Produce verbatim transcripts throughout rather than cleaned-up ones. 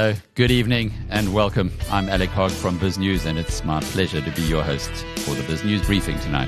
Hello, good evening, and welcome. I'm Alec Hogg from BizNews, and it's my pleasure to be your host for the BizNews briefing tonight.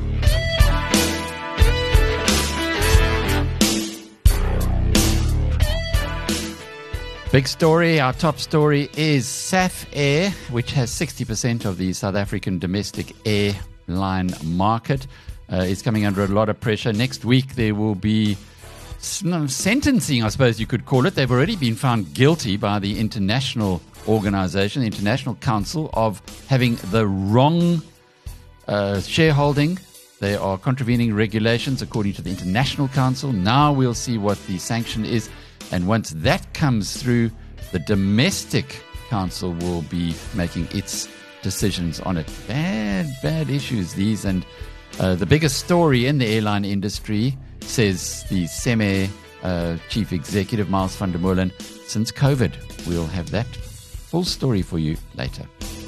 Big story, our top story is SAF Air, which has sixty percent of the South African domestic airline market. Uh, is coming under a lot of pressure. Next week there will be sentencing, I suppose you could call it. They've already been found guilty by the international organization, the International Council, of having the wrong uh, shareholding. They are contravening regulations according to the International Council. Now we'll see what the sanction is. And once that comes through, the domestic council will be making its decisions on it. Bad, bad issues, these. And uh, the biggest story in the airline industry, says the SEME uh, chief executive, Miles van der Molen, since COVID. We'll have that full story for you later.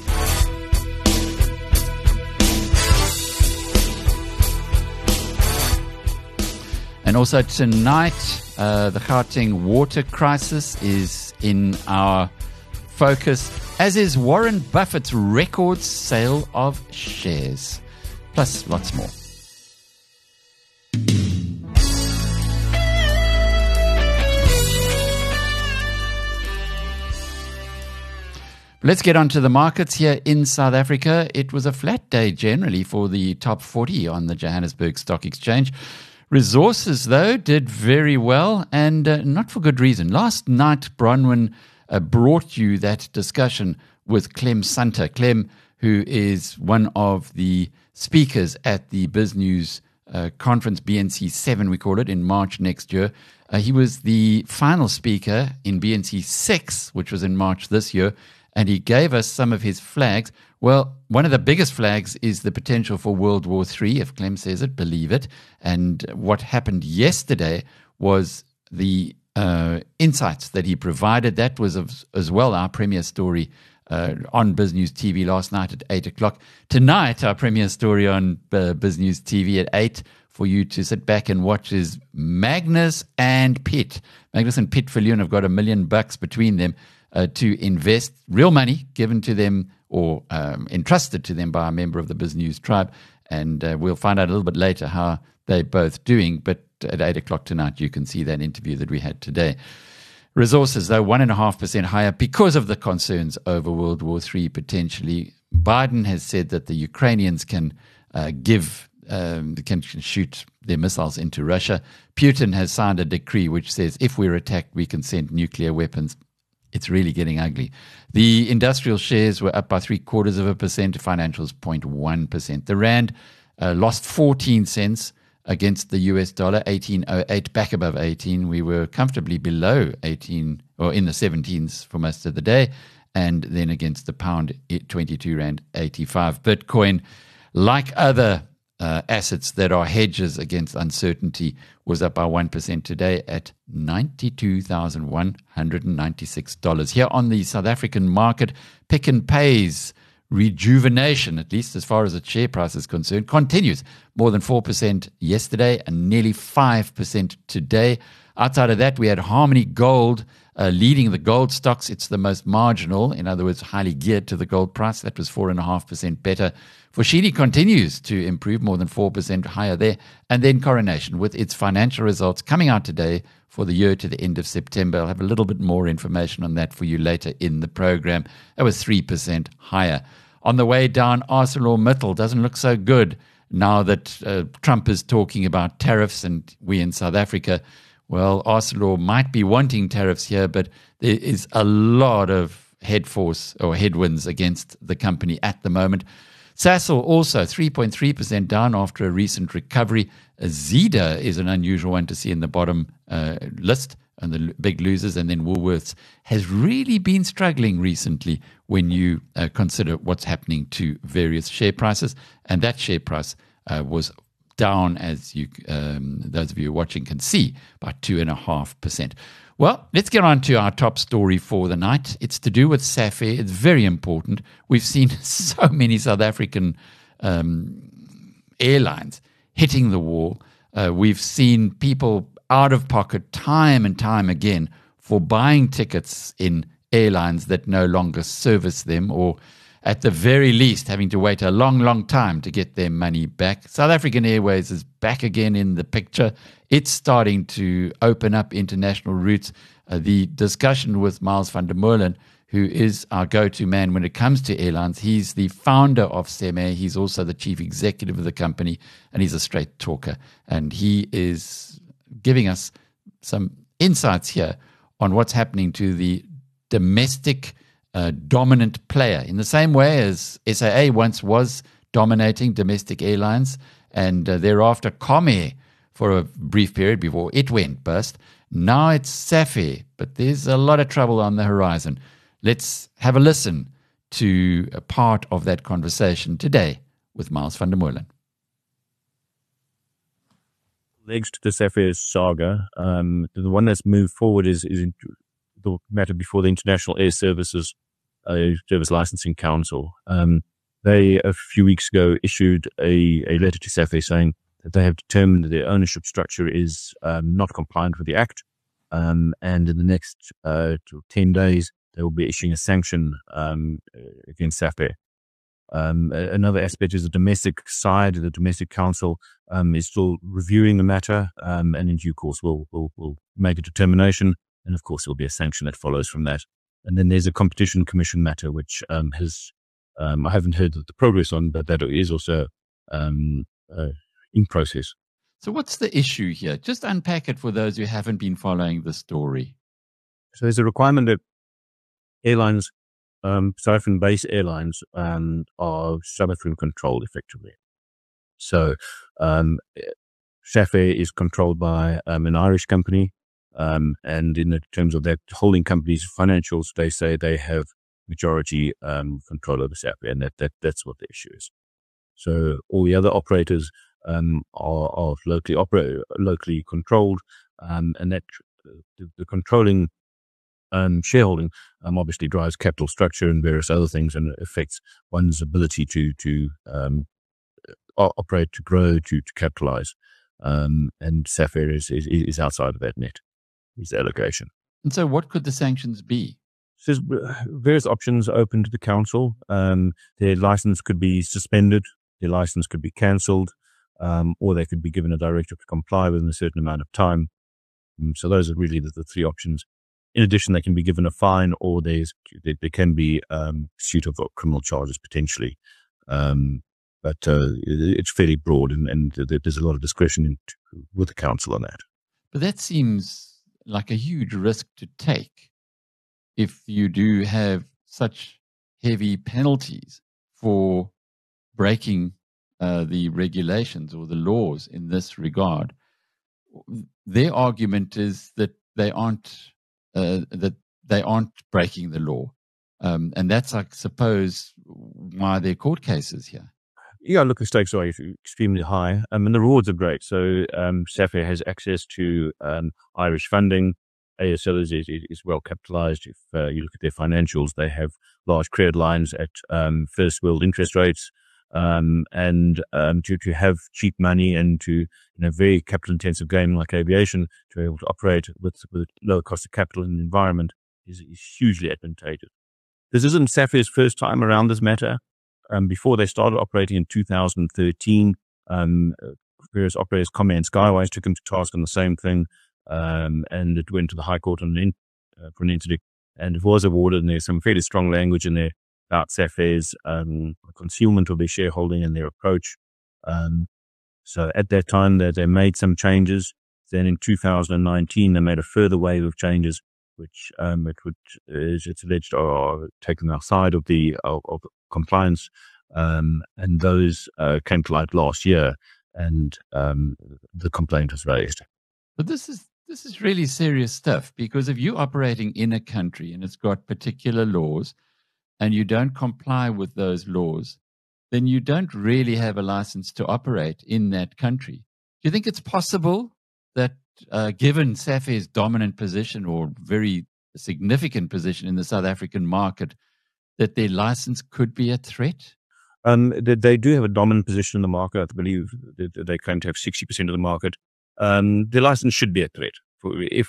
And also tonight, uh, the Gauteng water crisis is in our focus, as is Warren Buffett's record sale of shares, plus lots more. Let's get on to the markets here in South Africa. It was a flat day generally for the top forty on the Johannesburg Stock Exchange. Resources, though, did very well, and uh, not for good reason. Last night, Bronwyn uh, brought you that discussion with Clem Sunter. Clem, who is one of the speakers at the BizNews uh, conference, B N C seven, we call it, in March next year. Uh, he was the final speaker in B N C six, which was in March this year. And he gave us some of his flags. Well, one of the biggest flags is the potential for World War Three. If Clem says it, believe it. And what happened yesterday was the uh, insights that he provided. That was of, as well our premier story uh, on BizNews T V last night at eight o'clock. Tonight, our premier story on uh, BizNews T V at eight for you to sit back and watch is Magnus and Pitt. Magnus and Pitt Viljoen have got a million bucks between them. Uh, to invest real money given to them or um, entrusted to them by a member of the BizNews tribe. And uh, we'll find out a little bit later how they're both doing. But at eight o'clock tonight, you can see that interview that we had today. Resources, though, one point five percent higher because of the concerns over World War Three potentially. Biden has said that the Ukrainians can uh, give, um, can, can shoot their missiles into Russia. Putin has signed a decree which says if we're attacked, we can send nuclear weapons. It's really getting ugly. The industrial shares were up by three quarters of a percent. Financials zero point one percent. The rand uh, lost fourteen cents against the U S dollar, eighteen oh eight, back above eighteen. We were comfortably below eighteen, or in the seventeens for most of the day. And then against the pound, twenty-two rand eighty-five. Bitcoin, like other uh, assets that are hedges against uncertainty, was up by one percent today at ninety-two thousand one hundred ninety-six dollars. Here on the South African market, Pick n Pay's rejuvenation, at least as far as its share price is concerned, continues. More than four percent yesterday and nearly five percent today. Outside of that, we had Harmony Gold uh, leading the gold stocks. It's the most marginal, in other words, highly geared to the gold price. That was four point five percent better. Foschini continues to improve, more than four percent higher there. And then Coronation, with its financial results coming out today for the year to the end of September. I'll have a little bit more information on that for you later in the program. That was three percent higher. On the way down, ArcelorMittal doesn't look so good now that uh, Trump is talking about tariffs and we in South Africa. Well, Arcelor might be wanting tariffs here, but there is a lot of head force or headwinds against the company at the moment. Sasol also three point three percent down after a recent recovery. Zeda is an unusual one to see in the bottom uh, list and the big losers. And then Woolworths has really been struggling recently when you uh, consider what's happening to various share prices. And that share price uh, was down, as you, um, those of you watching can see, by two point five percent. Well, let's get on to our top story for the night. It's to do with SAF Air. It's very important. We've seen so many South African um, airlines hitting the wall. Uh, we've seen people out of pocket time and time again for buying tickets in airlines that no longer service them, or at the very least having to wait a long, long time to get their money back. South African Airways is back again in the picture. It's starting to open up international routes. Uh, the discussion with Miles van der Molen, who is our go-to man when it comes to airlines. He's the founder of SEME. He's also the chief executive of the company, and he's a straight talker. And he is giving us some insights here on what's happening to the domestic uh, dominant player, in the same way as S A A once was dominating domestic airlines, and uh, thereafter Comair for a brief period before it went bust. Now it's Safair, but there's a lot of trouble on the horizon. Let's have a listen to a part of that conversation today with Miles van der Molen. Legs to the Safair saga. Um, the one that's moved forward is, is the matter before the International Air Services uh, Service Licensing Council. Um, they, a few weeks ago, issued a, a letter to Safair saying that they have determined that their ownership structure is um, not compliant with the Act. Um, and in the next uh, ten days, they will be issuing a sanction um, against Safair. Um, another aspect is the domestic side. The domestic council um, is still reviewing the matter, um, and in due course will will will make a determination. And of course, there will be a sanction that follows from that. And then there's a competition commission matter, which um, has um, I haven't heard the progress on, but that is also um, uh, in process. So, what's the issue here? Just unpack it for those who haven't been following the story. So, there's a requirement that airlines, um, South African-based airlines, um, are South African controlled effectively. So, um, Safair is controlled by um, an Irish company, um, and in the terms of that holding company's financials, they say they have majority um, control over Safair, and that, that that's what the issue is. So, all the other operators um, are, are locally operate, locally controlled, um, and that the, the controlling Um, shareholding um, obviously drives capital structure and various other things, and affects one's ability to to um, operate, to grow, to to capitalize. Um, and Safair is, is is outside of that net. Is the allegation. And so, what could the sanctions be? So there's various options open to the council. Um, their license could be suspended. Their license could be cancelled, um, or they could be given a directive to comply within a certain amount of time. Um, so those are really the, the three options. In addition, they can be given a fine, or there's, there, there can be um, pursuit of criminal charges potentially. Um, but uh, it's fairly broad, and, and there's a lot of discretion in, with the council on that. But that seems like a huge risk to take if you do have such heavy penalties for breaking uh, the regulations or the laws in this regard. Their argument is that they aren't uh, that they aren't breaking the law, um, and that's, I suppose, why there are court cases here. Yeah, look, the stakes are extremely high, um, and the rewards are great. So um, Safair has access to um, Irish funding. A S L is, is, is well capitalized. If uh, you look at their financials, they have large credit lines at um, first world interest rates, um, and um, to to have cheap money and to, you know, very capital intensive game like aviation, to be able to operate with with lower cost of capital in the environment is, is hugely advantageous. This isn't Safair's first time around this matter. Um, before they started operating in two thousand thirteen, um, various operators, Comair and Skywise, took them to task on the same thing, um, and it went to the High Court on an in, uh, for an interdict, and it was awarded. And there's some fairly strong language in there about Safair's um, concealment of their shareholding and their approach. Um, so at that time, they, they made some changes. Then in two thousand nineteen, they made a further wave of changes, which um, it would, is it's alleged, are taken outside of the of, of compliance, um, and those uh, came to light last year, and um, the complaint was raised. But this is this is really serious stuff, because if you're operating in a country and it's got particular laws, and you don't comply with those laws, then you don't really have a license to operate in that country. Do you think it's possible that, uh, given Safair's dominant position or very significant position in the South African market, that their license could be a threat? Um, they, they do have a dominant position in the market. I believe they, they claim to have sixty percent of the market. Um, their license should be a threat. For if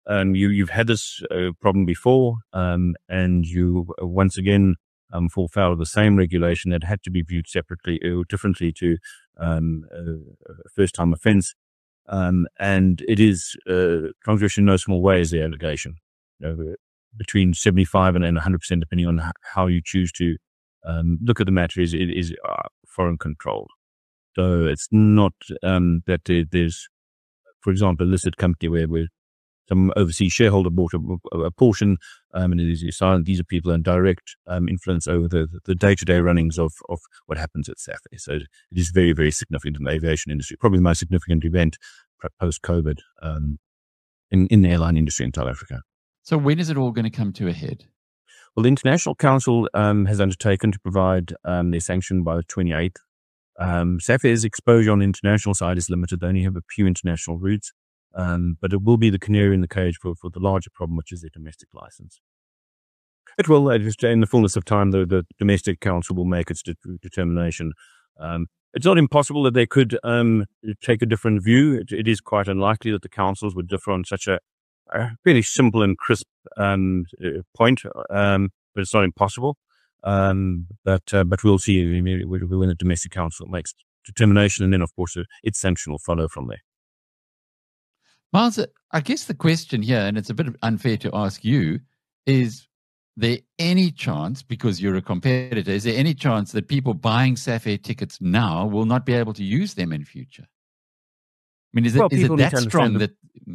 um, you, you've had this uh, problem before, um, and you uh, once again um, fall foul of the same regulation that had to be viewed separately or differently to um, a, a first-time offence. Um, and it is uh, transgression in no small way is the allegation. You know, between seventy-five and one hundred percent, depending on how you choose to um, look at the matter, is it is uh, foreign controlled. So it's not um, that there, there's, for example, a listed company where, where some overseas shareholder bought a, a portion, um, and it is silent. These are people in direct um, influence over the, the day-to-day runnings of, of what happens at SAFE. So it is very, very significant in the aviation industry, probably the most significant event post-COVID um, in, in the airline industry in South Africa. So when is it all going to come to a head? Well, the International Council um, has undertaken to provide um, their sanction by the twenty-eighth. Um, SAFE's exposure on the international side is limited. They only have a few international routes, um, but it will be the canary in the cage for, for the larger problem, which is their domestic license. It will, uh, just in the fullness of time, the, the domestic council will make its de- determination. Um, it's not impossible that they could um, take a different view. It, it is quite unlikely that the councils would differ on such a, a fairly simple and crisp um, point, um, but it's not impossible. Um, but uh, but we'll see when the domestic council makes determination, and then of course its sanction will follow from there. Miles, I guess the question here, and it's a bit unfair to ask you, is there any chance, because you're a competitor, is there any chance that people buying SAFE tickets now will not be able to use them in future? I mean, is it, well, is it that strong the, that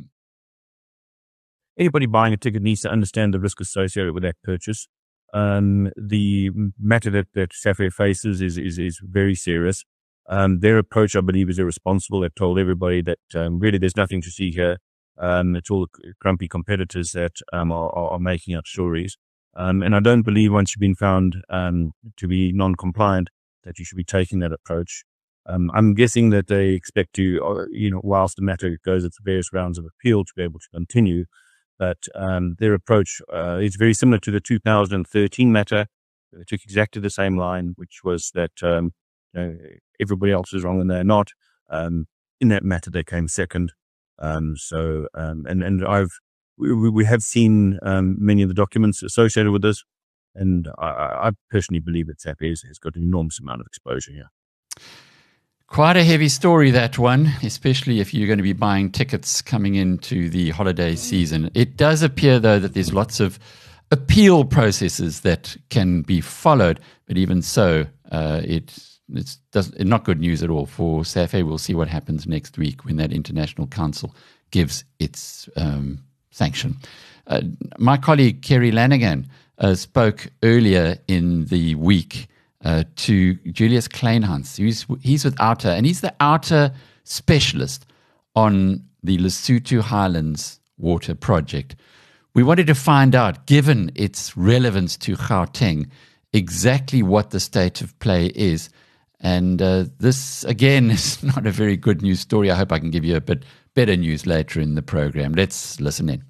anybody buying a ticket needs to understand the risk associated with that purchase? Um, the matter that, that SAFE faces is, is, is very serious. Um, their approach, I believe, is irresponsible. They've told everybody that um, really there's nothing to see here. Um, it's all grumpy competitors that um, are, are making up stories. Um, and I don't believe once you've been found um, to be non-compliant that you should be taking that approach. Um, I'm guessing that they expect to, you know, whilst the matter goes its various rounds of appeal, to be able to continue. But um, their approach uh, is very similar to the two thousand thirteen matter. They took exactly the same line, which was that um, you know, everybody else is wrong and they're not. Um, in that matter, they came second. Um, so, um, and and I've we, we have seen um, many of the documents associated with this, and I, I personally believe that SAFE has, has got an enormous amount of exposure here. Quite a heavy story, that one, especially if you're going to be buying tickets coming into the holiday season. It does appear, though, that there's lots of appeal processes that can be followed, but even so, uh, it, it's does, not good news at all for SAFE. We'll see what happens next week when that International Council gives its um, sanction. Uh, my colleague, Kerry Lanigan, uh, spoke earlier in the week Uh, to Julius Kleinhans. He's, he's with OUTA, and he's the OUTA specialist on the Lesotho Highlands Water Project. We wanted to find out, given its relevance to Gauteng, exactly what the state of play is. And uh, this, again, is not a very good news story. I hope I can give you a bit better news later in the program. Let's listen in.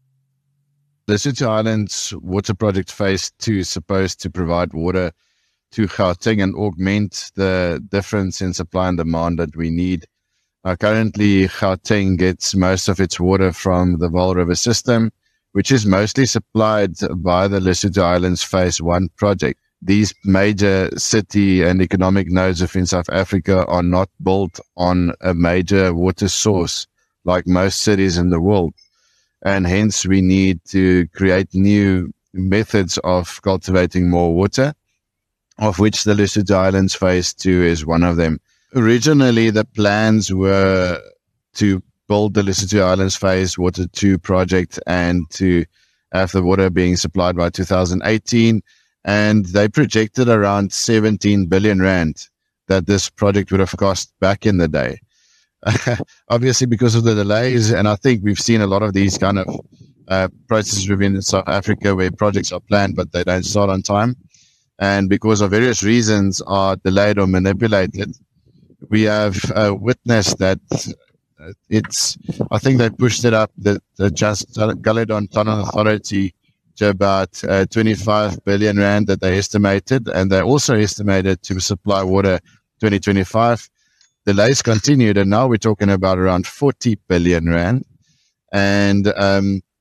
The Lesotho Highlands Water Project Phase two is supposed to provide water to Gauteng and augment the difference in supply and demand that we need. Uh, currently, Gauteng gets most of its water from the Vaal River system, which is mostly supplied by the Lesotho Highlands Phase one project. These major city and economic nodes within South Africa are not built on a major water source like most cities in the world. And hence, we need to create new methods of cultivating more water, of which the Lesotho Highlands Phase two is one of them. Originally, the plans were to build the Lesotho Highlands Phase Water two project and to have the water being supplied by two thousand eighteen, and they projected around seventeen billion rand that this project would have cost back in the day. Obviously, because of the delays, and I think we've seen a lot of these kind of uh, processes within South Africa where projects are planned but they don't start on time, and because of various reasons are delayed or manipulated, we have uh, witnessed that it's, I think they pushed it up, the, the Just Caledon Tunnel Authority, to about uh, twenty-five billion rand that they estimated, and they also estimated to supply water twenty twenty-five. Delays continued, and now we're talking about around forty billion rand. And um,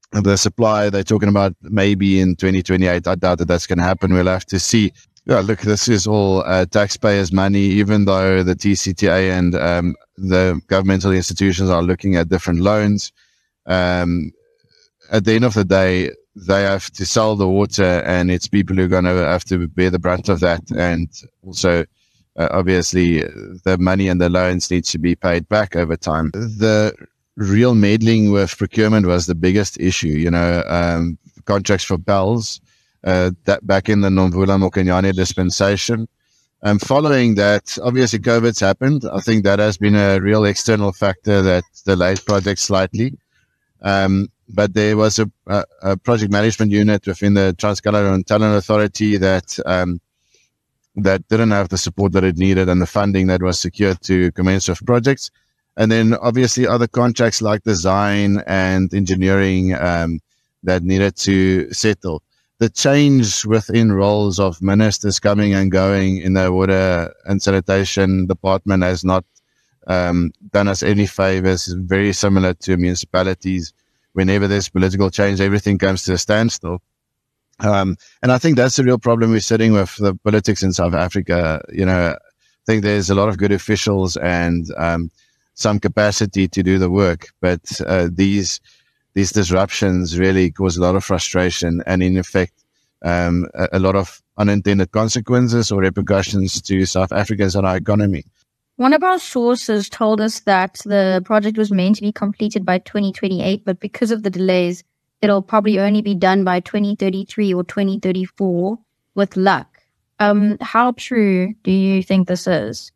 the supply, they're talking about maybe in twenty twenty-eight. I doubt that that's going to happen. We'll have to see. Yeah, look, this is all uh, taxpayers' money, even though the T C T A and um, the governmental institutions are looking at different loans. Um, at the end of the day, they have to sell the water, and it's people who are going to have to bear the brunt of that. And also, uh, obviously, the money and the loans needs to be paid back over time. The real meddling with procurement was the biggest issue, you know, um, contracts for bells, uh, that back in the Nomvula Mokonyane dispensation. Um, following that, obviously COVID's happened. I think that has been a real external factor that delayed projects slightly. Um, but there was a, a, a project management unit within the Trans-Caledonian Talent Authority that, um, that didn't have the support that it needed and the funding that was secured to commence with projects. And then obviously other contracts like design and engineering um, that needed to settle. The change within roles of ministers coming and going in the water and sanitation department has not um, done us any favors. It's very similar to municipalities. Whenever there's political change, everything comes to a standstill. Um, and I think that's the real problem we're sitting with the politics in South Africa. You know, I think there's a lot of good officials and um, some capacity to do the work, but uh, these these disruptions really cause a lot of frustration and, in effect, um, a, a lot of unintended consequences or repercussions to South Africans and our economy. One of our sources told us that the project was meant to be completed by twenty twenty-eight, but because of the delays, it'll probably only be done by twenty thirty-three or twenty thirty-four with luck. Um, how true do you think this is?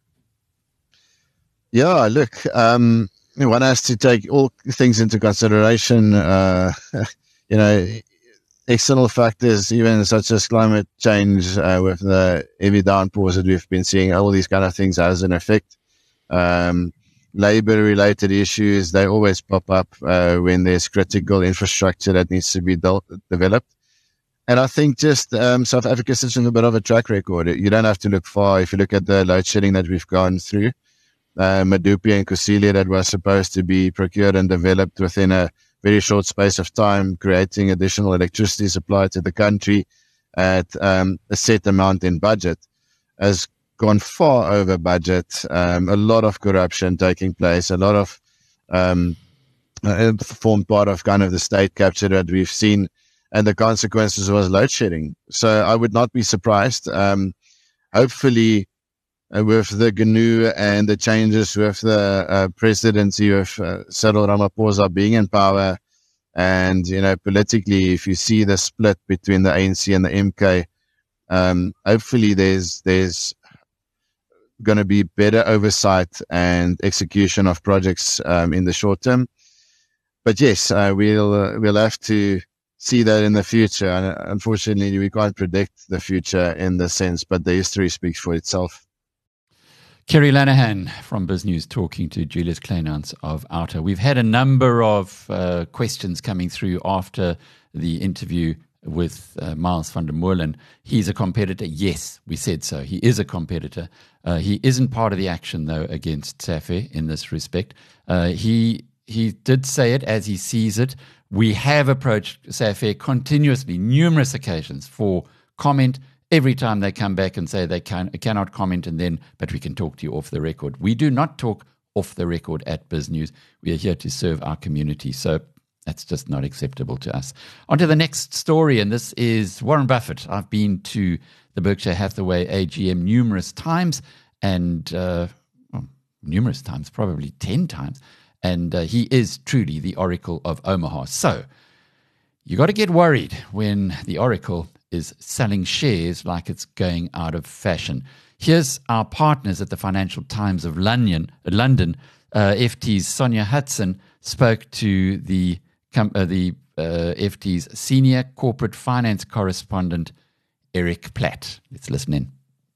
Yeah, look, um, one has to take all things into consideration. Uh, you know, external factors, even such as climate change, uh, with the heavy downpours that we've been seeing, all these kind of things has an effect. Um, labor-related issues, they always pop up uh, when there's critical infrastructure that needs to be de- developed. And I think just um, South Africa sits in a bit of a track record. You don't have to look far. If you look at the load shedding that we've gone through, uh, Medupi and Kusile that was supposed to be procured and developed within a very short space of time, creating additional electricity supply to the country at um, a set amount in budget, has gone far over budget. Um, a lot of corruption taking place, a lot of um, uh, formed part of kind of the state capture that we've seen, and the consequences was load shedding. So I would not be surprised. Um, hopefully, uh, with the G N U and the changes with the uh, presidency of uh, Cyril Ramaphosa being in power, and you know, politically, if you see the split between the A N C and the M K, um, hopefully there's there's going to be better oversight and execution of projects um, in the short term. But yes, uh, we'll uh, we'll have to see that in the future. And unfortunately, we can't predict the future in the sense, but the history speaks for itself. Kerry Lanahan from BizNews talking to Julius Kleinans of Outer. We've had a number of uh, questions coming through after the interview with uh, Miles van der Molen. He's a competitor. Yes, we said so. He is a competitor. Uh, he isn't part of the action, though, against SAFE in this respect. Uh, he he did say it as he sees it. We have approached SAFE continuously, numerous occasions, for comment. Every time they come back and say they can, cannot comment, and then, but we can talk to you off the record. We do not talk off the record at BizNews. We are here to serve our community. So that's just not acceptable to us. On to the next story, and this is Warren Buffett. I've been to the Berkshire Hathaway A G M numerous times, and uh, well, numerous times, probably ten times, and uh, he is truly the Oracle of Omaha. So you got to get worried when the Oracle is selling shares like it's going out of fashion. Here's our partners at the Financial Times of London. London, uh, F T's Sonia Hudson spoke to the uh, the uh, F T's senior corporate finance correspondent, Eric Platt. Let's listen in.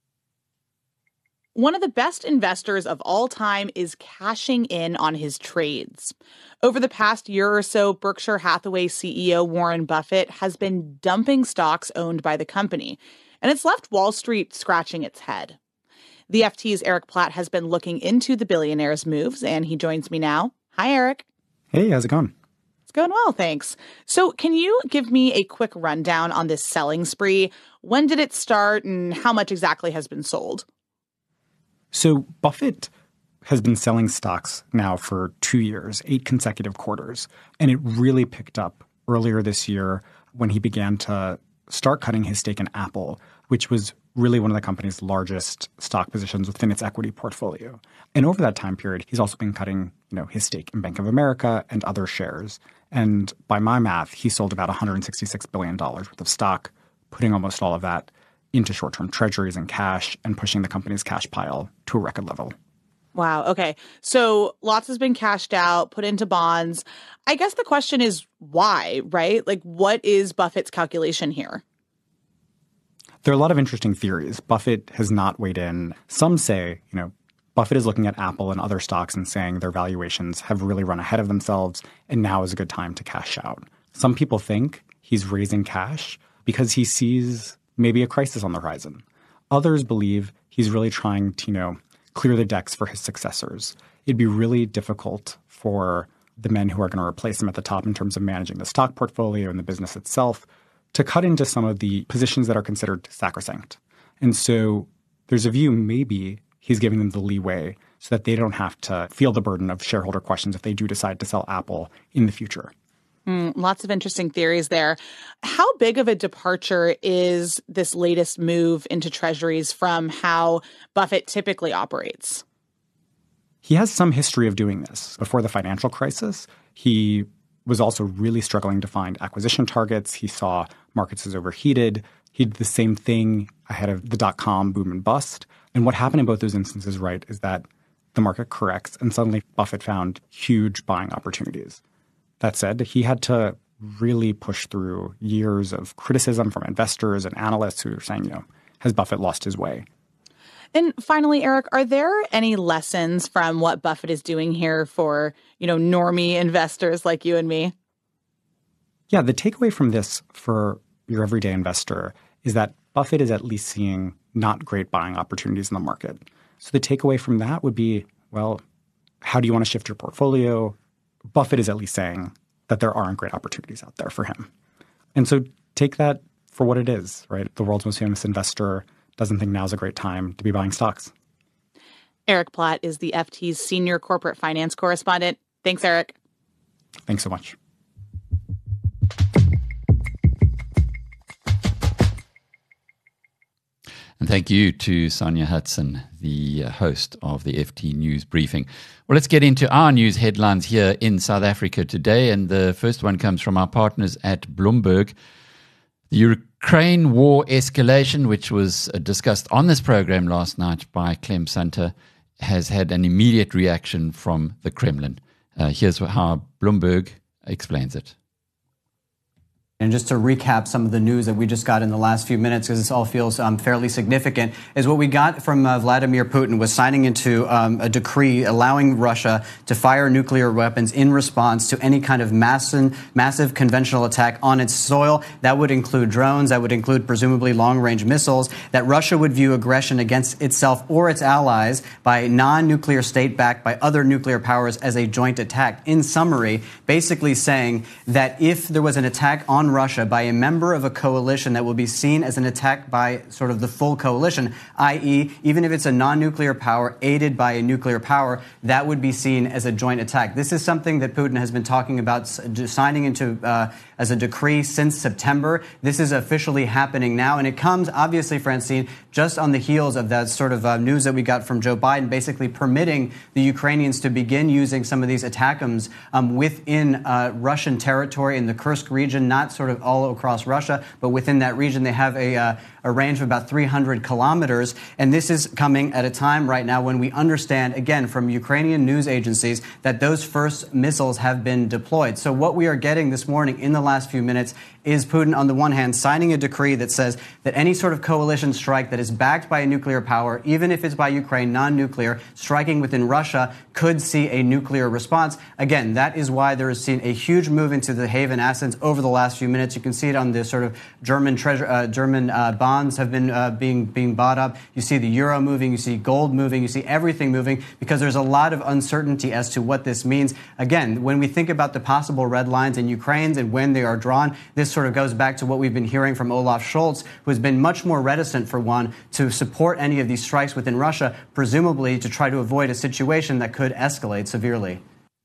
One of the best investors of all time is cashing in on his trades. Over the past year or so, Berkshire Hathaway C E O Warren Buffett has been dumping stocks owned by the company, and it's left Wall Street scratching its head. The F T's Eric Platt has been looking into the billionaire's moves, and he joins me now. Hi, Eric. Hey, how's it going? It's going well, thanks. So can you give me a quick rundown on this selling spree? When did it start and how much exactly has been sold? So Buffett has been selling stocks now for two years, eight consecutive quarters. And it really picked up earlier this year when he began to start cutting his stake in Apple, which was really one of the company's largest stock positions within its equity portfolio. And over that time period, he's also been cutting, you know, his stake in Bank of America and other shares. And by my math, he sold about one hundred sixty-six billion dollars worth of stock, putting almost all of that into short-term treasuries and cash and pushing the company's cash pile to a record level. Wow. Okay. So lots has been cashed out, put into bonds. I guess the question is why, right? Like, what is Buffett's calculation here? There are a lot of interesting theories. Buffett has not weighed in. Some say, you know, Buffett is looking at Apple and other stocks and saying their valuations have really run ahead of themselves, and now is a good time to cash out. Some people think he's raising cash because he sees maybe a crisis on the horizon. Others believe he's really trying to, you know, clear the decks for his successors. It'd be really difficult for the men who are going to replace him at the top in terms of managing the stock portfolio and the business itself to cut into some of the positions that are considered sacrosanct. And so there's a view maybe he's giving them the leeway so that they don't have to feel the burden of shareholder questions if they do decide to sell Apple in the future. Mm, lots of interesting theories there. How big of a departure is this latest move into treasuries from how Buffett typically operates? He has some history of doing this. Before the financial crisis, he was also really struggling to find acquisition targets. He saw markets as overheated. He did the same thing ahead of the dot-com boom and bust. And what happened in both those instances, right, is that the market corrects and suddenly Buffett found huge buying opportunities. That said, he had to really push through years of criticism from investors and analysts who were saying, you know, has Buffett lost his way? And finally, Eric, are there any lessons from what Buffett is doing here for, you know, normie investors like you and me? Yeah, the takeaway from this for your everyday investor is that Buffett is at least seeing not great buying opportunities in the market. So the takeaway from that would be, well, how do you want to shift your portfolio? Buffett is at least saying that there aren't great opportunities out there for him. And so take that for what it is, right? The world's most famous investor doesn't think now's a great time to be buying stocks. Eric Platt is the F T's senior corporate finance correspondent. Thanks, Eric. Thanks so much. And thank you to Sonia Hudson, the host of the F T News Briefing. Well, let's get into our news headlines here in South Africa today. And the first one comes from our partners at Bloomberg. The Ukraine war escalation, which was discussed on this program last night by Clem Sunter, has had an immediate reaction from the Kremlin. Uh, here's how Bloomberg explains it. And just to recap some of the news that we just got in the last few minutes, because this all feels um, fairly significant, is what we got from uh, Vladimir Putin was signing into um, a decree allowing Russia to fire nuclear weapons in response to any kind of massive, massive conventional attack on its soil. That would include drones. That would include presumably long-range missiles. That Russia would view aggression against itself or its allies by non-nuclear state backed by other nuclear powers as a joint attack. In summary, basically saying that if there was an attack on Russia by a member of a coalition that will be seen as an attack by sort of the full coalition, that is, even if it's a non-nuclear power aided by a nuclear power, that would be seen as a joint attack. This is something that Putin has been talking about signing into uh, as a decree since September. This is officially happening now, and it comes, obviously, Francine, just on the heels of that sort of uh, news that we got from Joe Biden, basically permitting the Ukrainians to begin using some of these ATACMS um, within uh, Russian territory in the Kursk region, not sort of all across Russia, but within that region. They have a, uh, a range of about three hundred kilometers. And this is coming at a time right now when we understand, again, from Ukrainian news agencies, that those first missiles have been deployed. So what we are getting this morning in the last few minutes is Putin, on the one hand, signing a decree that says that any sort of coalition strike that that is backed by a nuclear power, even if it's by Ukraine, non-nuclear, striking within Russia, could see a nuclear response. Again, that is why there is seen a huge move into the haven assets over the last few minutes. You can see it on the sort of German treasure, uh, German uh, bonds have been uh, being being bought up. You see the euro moving, you see gold moving, you see everything moving because there's a lot of uncertainty as to what this means. Again, when we think about the possible red lines in Ukraine and when they are drawn, this sort of goes back to what we've been hearing from Olaf Scholz, who has been much more reticent, for one, to support any of these strikes within Russia, presumably to try to avoid a situation that could escalate severely.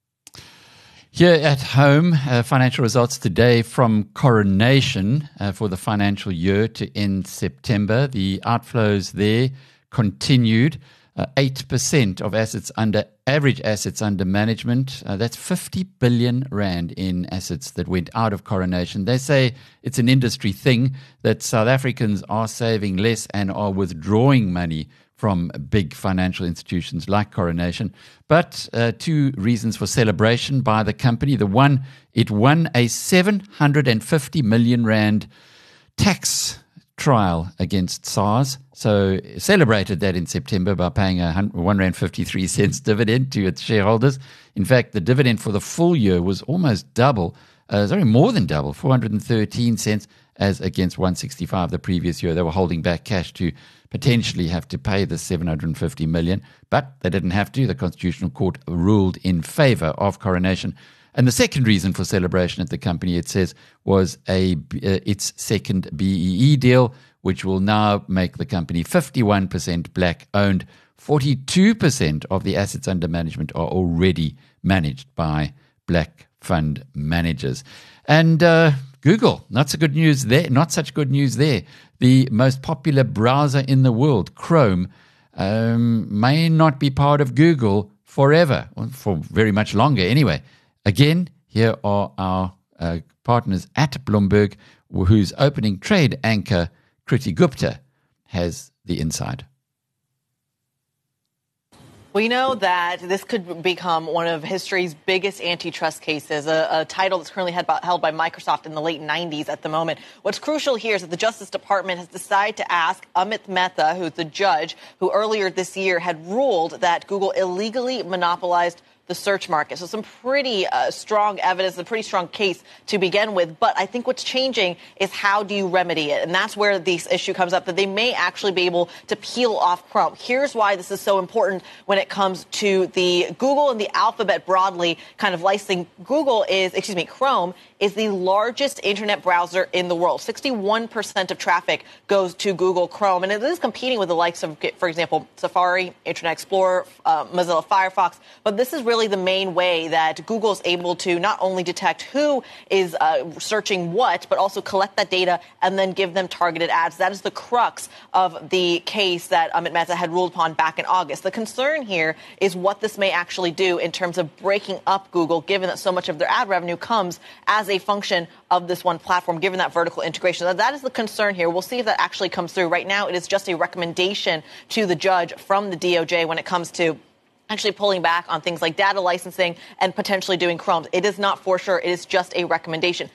Here at home, uh, financial results today from Coronation uh, for the financial year to end September. The outflows there continued. Uh, eight percent of assets under average assets under management. Uh, that's fifty billion rand in assets that went out of Coronation. They say it's an industry thing that South Africans are saving less and are withdrawing money from big financial institutions like Coronation. But uh, two reasons for celebration by the company. The one, it won a seven hundred fifty million rand tax trial against SARS. So celebrated that in September by paying a one rand fifty-three cents dividend to its shareholders. In fact, the dividend for the full year was almost double, uh, sorry, more than double, four hundred thirteen cents as against one sixty-five the previous year. They were holding back cash to potentially have to pay the seven hundred fifty million, but they didn't have to. The Constitutional Court ruled in favor of Coronation. And the second reason for celebration at the company, it says, was a uh, its second B E E deal, which will now make the company fifty-one percent black-owned. forty-two percent of the assets under management are already managed by black fund managers. And uh, Google, not so good news there. Not such good news there. The most popular browser in the world, Chrome, um, may not be part of Google forever, or for very much longer anyway. Again, here are our uh, partners at Bloomberg, whose opening trade anchor, Kriti Gupta, has the inside. We know that this could become one of history's biggest antitrust cases, a, a title that's currently held by, held by Microsoft in the late nineties at the moment. What's crucial here is that the Justice Department has decided to ask Amit Mehta, who's the judge, who earlier this year had ruled that Google illegally monopolized the search market. So some pretty uh, strong evidence, a pretty strong case to begin with. But I think what's changing is how do you remedy it? And that's where this issue comes up, that they may actually be able to peel off Chrome. Here's why this is so important when it comes to the Google and the Alphabet broadly kind of licensing. Google is, excuse me, Chrome is the largest internet browser in the world. sixty-one percent of traffic goes to Google Chrome, and it is competing with the likes of, for example, Safari, Internet Explorer, uh, Mozilla Firefox. But this is really the main way that Google is able to not only detect who is uh, searching what, but also collect that data and then give them targeted ads. That is the crux of the case that Amit Mehta had ruled upon back in August. The concern here is what this may actually do in terms of breaking up Google, given that so much of their ad revenue comes as a function of this one platform, given that vertical integration. Now, that is the concern here. We'll see if that actually comes through. Right now, it is just a recommendation to the judge from the D O J when it comes to actually pulling back on things like data licensing and potentially doing Chrome. It is not for sure. It is just a recommendation.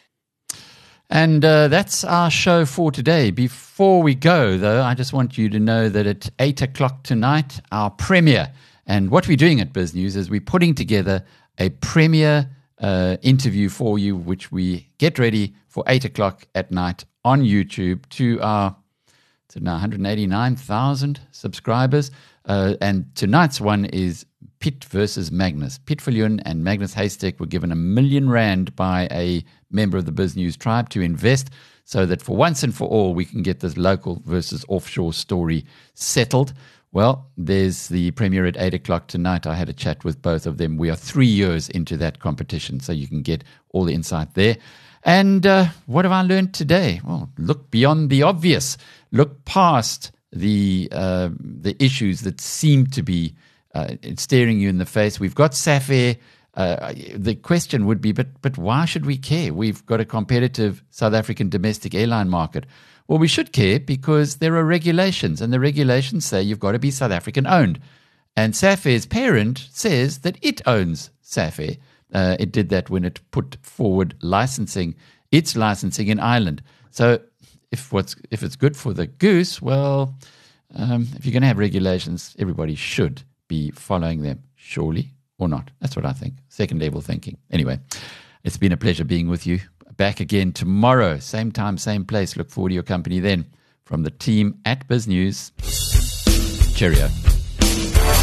And uh, that's our show for today. Before we go, though, I just want you to know that at eight o'clock tonight, our premiere, and what we're doing at Biz News is we're putting together a premiere uh, interview for you, which we get ready for eight o'clock at night on YouTube to our to now one hundred eighty-nine thousand subscribers. Uh, and tonight's one is Pitt versus Magnus. Pitt Viljoen and Magnus Haystack were given a million rand by a member of the Biz News tribe to invest so that for once and for all we can get this local versus offshore story settled. Well, there's the premiere at eight o'clock tonight. I had a chat with both of them. We are three years into that competition, so you can get all the insight there. And uh, what have I learned today? Well, look beyond the obvious. Look past the uh, the issues that seem to be uh, staring you in the face. We've got Safair. Uh, the question would be, but but why should we care? We've got a competitive South African domestic airline market. Well, we should care because there are regulations, and the regulations say you've got to be South African owned. And Safair's parent says that it owns Safair. Uh, it did that when it put forward licensing, its licensing in Ireland. So if what's if it's good for the goose, well, Um, if you're going to have regulations, everybody should be following them, surely, or not. That's what I think. Second level thinking. Anyway, it's been a pleasure being with you. Back again tomorrow, same time, same place. Look forward to your company then. From the team at BizNews, cheerio.